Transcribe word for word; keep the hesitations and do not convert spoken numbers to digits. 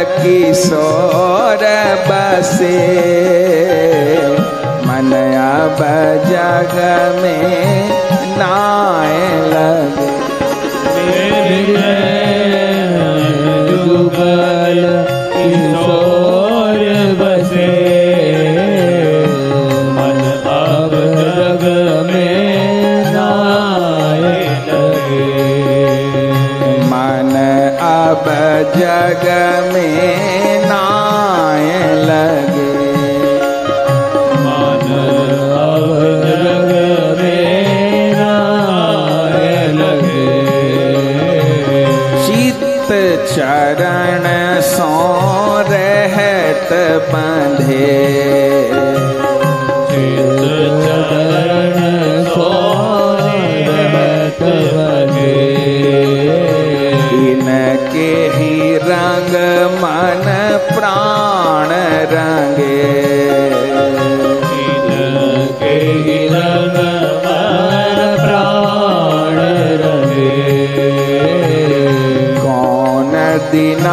किशोर बसे, मन अब जग में नाए लगे। जुगल किशोर बसे, मन अब जग में नाए लगे। मन अब जग में नाए लगे। मन अब जग में नाए लगे। चित चरण सो रहत बंधे, चित चरण सो रहत बंधे। इनके ही रंग मन प्राण रंगे, इनके ही रंग मन प्राण रंगे। कौन दिन